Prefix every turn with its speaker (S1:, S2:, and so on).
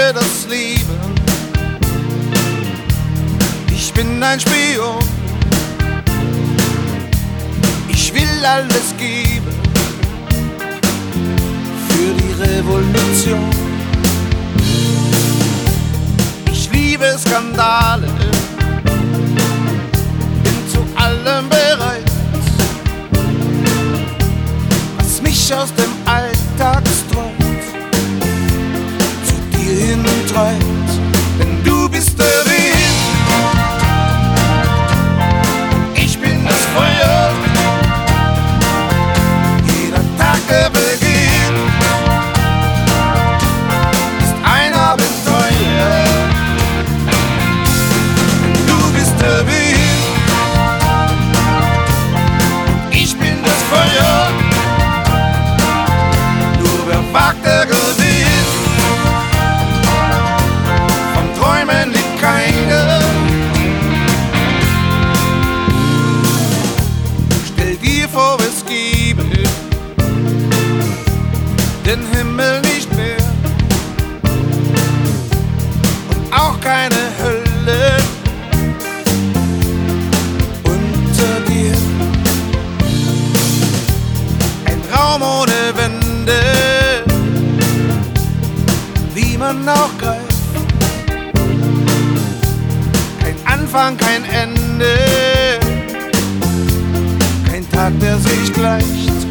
S1: liebe das Leben. Ich bin ein Spion. Ich will alles geben für die Revolution. Ich liebe Skandale, bin zu allem bereit, was mich aus dem Alltagstrott zu dir hintreibt. Denn du bist der Wind, ich bin das Feuer. Jeder Tag, der beginnt, ist ein Abenteuer. Denn du bist der Wind, ich bin das Feuer. Nur wer wagt, der gewinnt. Vom Träumen liegt keiner. Stell dir vor, es gäbe den Himmel nicht mehr und auch keine Hölle unter dir. Ein Raum ohne Wände, wie man auch greift. Kein Anfang, kein Ende, kein Tag, der sich gleicht.